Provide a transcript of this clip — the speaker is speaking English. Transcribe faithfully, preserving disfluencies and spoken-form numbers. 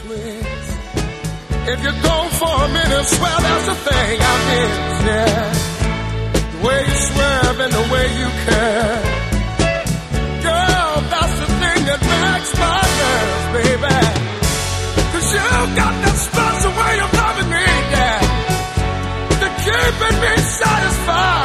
twist. If you're gone for a minute, swear that's the thing I miss, yeah. The way you swerve and the way you care. Girl, that's the thing that makes my nerves, baby. Cause you got that special way of loving me, yeah. They're keeping me satisfied.